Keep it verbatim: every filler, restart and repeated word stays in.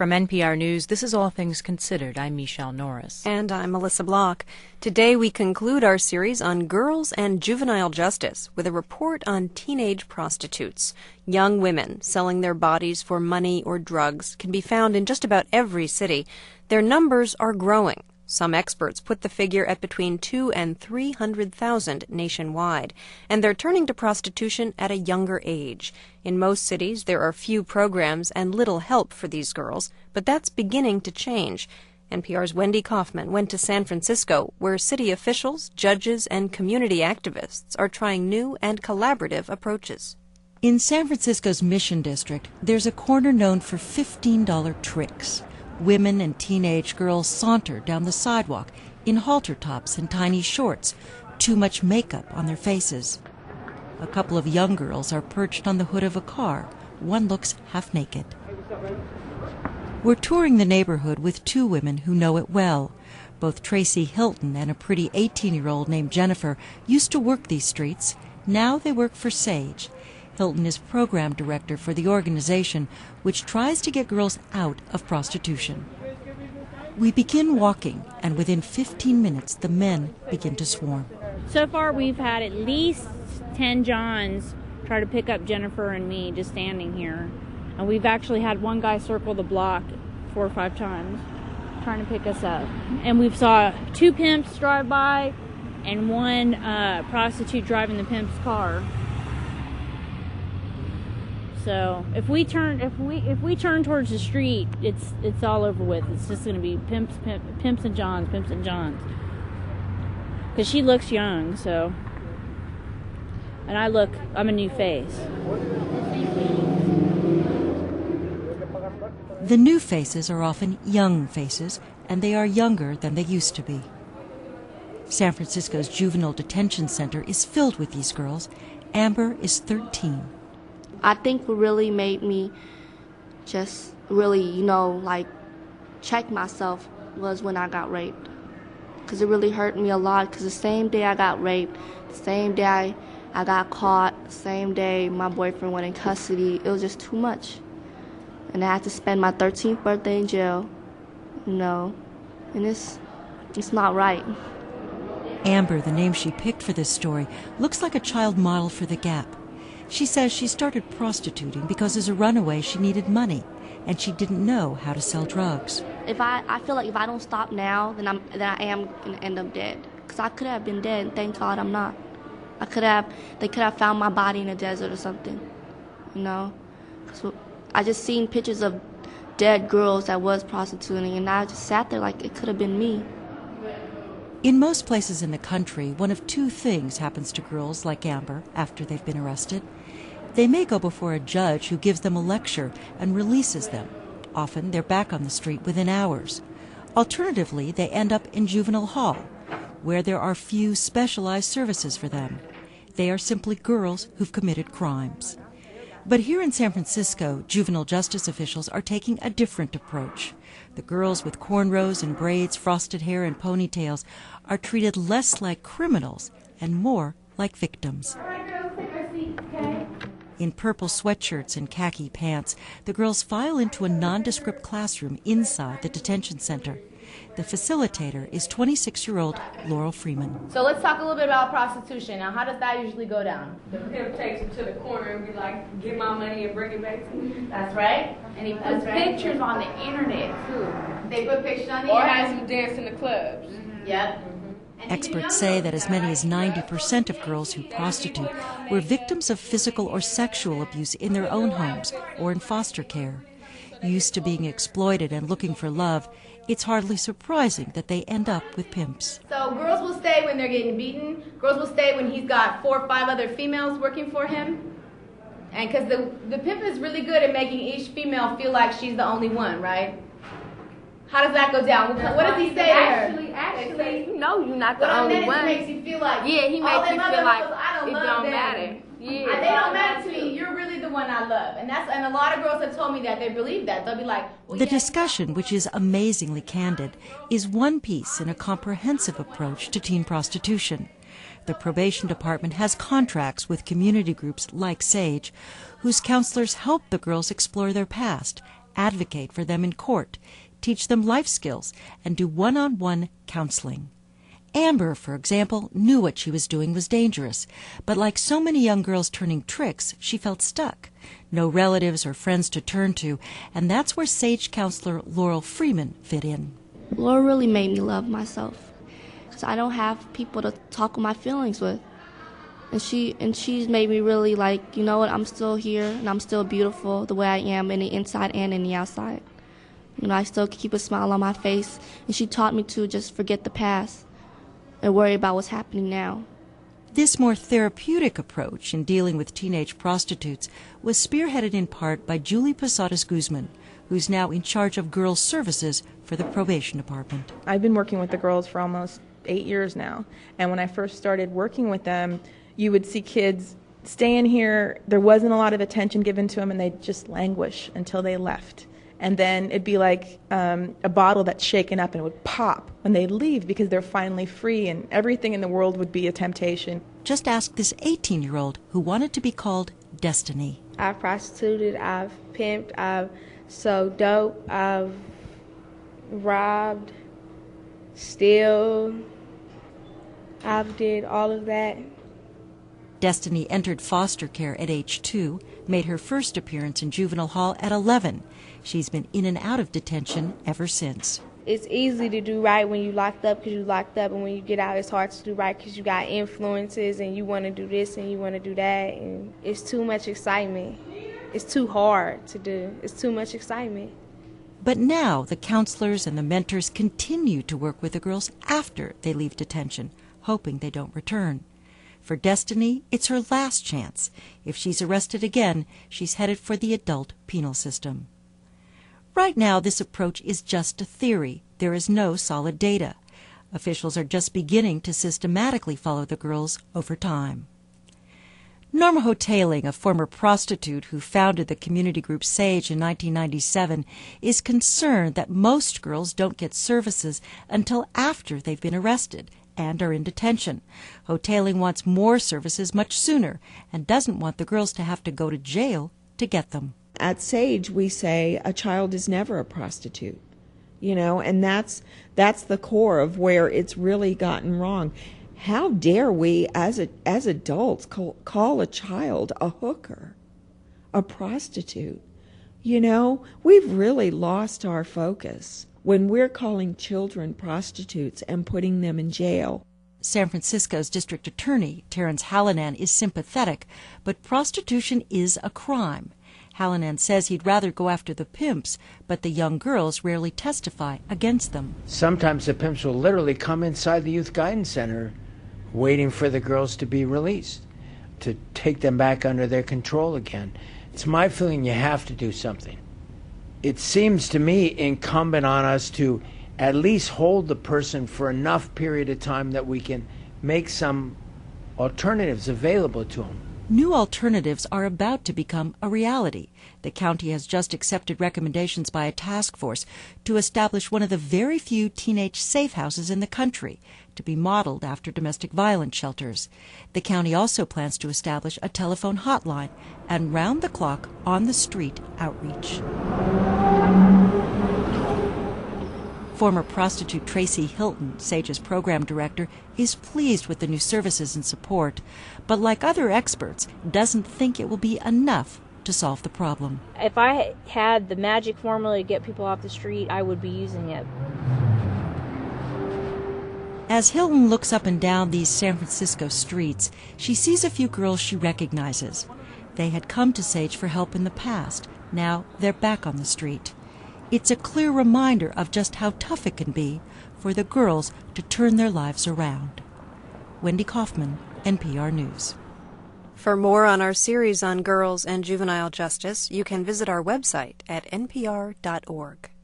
From N P R News, this is All Things Considered. I'm Michelle Norris. And I'm Melissa Block. Today we conclude our series on girls and juvenile justice with a report on teenage prostitutes. Young women selling their bodies for money or drugs can be found in just about every city. Their numbers are growing. Some experts put the figure at between two and three hundred thousand nationwide, and they're turning to prostitution at a younger age. In most cities, there are few programs and little help for these girls, but that's beginning to change. N P R's Wendy Kaufman went to San Francisco, where city officials, judges, and community activists are trying new and collaborative approaches. In San Francisco's Mission District, there's a corner known for fifteen dollar tricks. Women and teenage girls saunter down the sidewalk in halter tops and tiny shorts, too much makeup on their faces. A couple of young girls are perched on the hood of a car. One looks half naked. We're touring the neighborhood with two women who know it well. Both Tracy Hilton and a pretty eighteen-year-old named Jennifer used to work these streets. Now they work for SAGE. Hilton is program director for the organization, which tries to get girls out of prostitution. We begin walking, and within fifteen minutes, the men begin to swarm. So far, we've had at least ten Johns try to pick up Jennifer and me just standing here. And we've actually had one guy circle the block four or five times trying to pick us up. And we've saw two pimps drive by and one uh, prostitute driving the pimp's car. So if we turn if we if we turn towards the street, it's it's all over with. It's just going to be pimps, pimp, pimps and Johns, pimps and Johns. Because she looks young, so, and I look, I'm a new face. The new faces are often young faces, and they are younger than they used to be. San Francisco's Juvenile Detention Center is filled with these girls. Amber is thirteen. I think what really made me just really, you know, like check myself was when I got raped. Because it really hurt me a lot, because the same day I got raped, the same day I, I got caught, the same day my boyfriend went in custody, it was just too much. And I had to spend my thirteenth birthday in jail, you know, and it's, it's not right. Amber, the name she picked for this story, looks like a child model for The Gap. She says she started prostituting because as a runaway she needed money, and she didn't know how to sell drugs. If I, I feel like if I don't stop now, then I'm then I am gonna end up dead. Cause I could have been dead, and thank God I'm not. I could have they could have found my body in a desert or something, you know. So I just seen pictures of dead girls that was prostituting, and I just sat there like it could have been me. In most places in the country, one of two things happens to girls like Amber after they've been arrested. They may go before a judge who gives them a lecture and releases them. Often they're back on the street within hours. Alternatively, they end up in juvenile hall, where there are few specialized services for them. They are simply girls who've committed crimes. But here in San Francisco, juvenile justice officials are taking a different approach. The girls with cornrows and braids, frosted hair and ponytails are treated less like criminals and more like victims. All right, girls, take our seats, okay? In purple sweatshirts and khaki pants, the girls file into a nondescript classroom inside the detention center. The facilitator is twenty-six-year-old Laurel Freeman. So let's talk a little bit about prostitution. Now, how does that usually go down? The pimp takes you to the corner and be like, get my money and bring it back to me. That's right. And he puts pictures on the internet, too. They put pictures on the or internet. has you dance in the clubs. Mm-hmm. Yep. Experts say that as many as ninety percent of girls who prostitute were victims of physical or sexual abuse in their own homes or in foster care. Used to being exploited and looking for love, it's hardly surprising that they end up with pimps. So girls will stay when they're getting beaten. Girls will stay when he's got four or five other females working for him. And because the, the pimp is really good at making each female feel like she's the only one, right? How does that go down? What, what does he say actually, to her? Actually, you know you're not the But only on one. It makes you feel like, yeah, he makes you feel like I don't it love don't them. matter. Yeah, they don't matter to me. You're really the one I love, and that's and a lot of girls have told me that they believe that. They'll be like, well, the yeah, discussion, which is amazingly candid, is one piece in a comprehensive approach to teen prostitution. The probation department has contracts with community groups like SAGE, whose counselors help the girls explore their past advocate for them in court, teach them life skills, and do one-on-one counseling. Amber, for example, knew what she was doing was dangerous, but like so many young girls turning tricks, she felt stuck. No relatives or friends to turn to, and that's where Sage counselor Laurel Freeman fit in. Laura really made me love myself, because I don't have people to talk my feelings with. And she and she's made me really like, you know what, I'm still here, and I'm still beautiful the way I am in the inside and in the outside. You know, I still keep a smile on my face, and she taught me to just forget the past and worry about what's happening now. This more therapeutic approach in dealing with teenage prostitutes was spearheaded in part by Julie Posadas Guzman, who's now in charge of girls' services for the probation department. I've been working with the girls for almost eight years now, and when I first started working with them, you would see kids stay in here, there wasn't a lot of attention given to them, and they'd just languish until they left. And then it'd be like um, a bottle that's shaken up and it would pop when they leave because they're finally free, and everything in the world would be a temptation. Just ask this eighteen-year-old who wanted to be called Destiny. I've prostituted, I've pimped, I've sold dope, I've robbed, steal. I've did all of that. Destiny entered foster care at age two, made her first appearance in juvenile hall at eleven. She's been in and out of detention ever since. It's easy to do right when you locked up because you locked up, and when you get out, it's hard to do right because you got influences and you want to do this and you want to do that, and it's too much excitement. It's too hard to do. It's too much excitement. But now the counselors and the mentors continue to work with the girls after they leave detention, hoping they don't return. For Destiny, it's her last chance. If she's arrested again, she's headed for the adult penal system. Right now, this approach is just a theory. There is no solid data. Officials are just beginning to systematically follow the girls over time. Norma Hoteling, a former prostitute who founded the community group Sage in nineteen ninety-seven, is concerned that most girls don't get services until after they've been arrested and are in detention. Hoteling wants more services much sooner and doesn't want the girls to have to go to jail to get them. At Sage, we say a child is never a prostitute, you know, and that's that's the core of where it's really gotten wrong. How dare we, as a, as adults, call, call a child a hooker, a prostitute? You know, we've really lost our focus when we're calling children prostitutes and putting them in jail. San Francisco's district attorney, Terrence Hallinan, is sympathetic, but prostitution is a crime. Hallinan says he'd rather go after the pimps, but the young girls rarely testify against them. Sometimes the pimps will literally come inside the youth guidance center waiting for the girls to be released, to take them back under their control again. It's my feeling you have to do something. It seems to me incumbent on us to at least hold the person for enough period of time that we can make some alternatives available to them. New alternatives are about to become a reality. The county has just accepted recommendations by a task force to establish one of the very few teenage safe houses in the country, to be modeled after domestic violence shelters. The county also plans to establish a telephone hotline and round-the-clock, on-the-street outreach. Former prostitute Tracy Hilton, Sage's program director, is pleased with the new services and support, but like other experts, doesn't think it will be enough to solve the problem. If I had the magic formula to get people off the street, I would be using it. As Hilton looks up and down these San Francisco streets, she sees a few girls she recognizes. They had come to Sage for help in the past. Now they're back on the street. It's a clear reminder of just how tough it can be for the girls to turn their lives around. Wendy Kaufman, N P R News. For more on our series on girls and juvenile justice, you can visit our website at N P R dot org.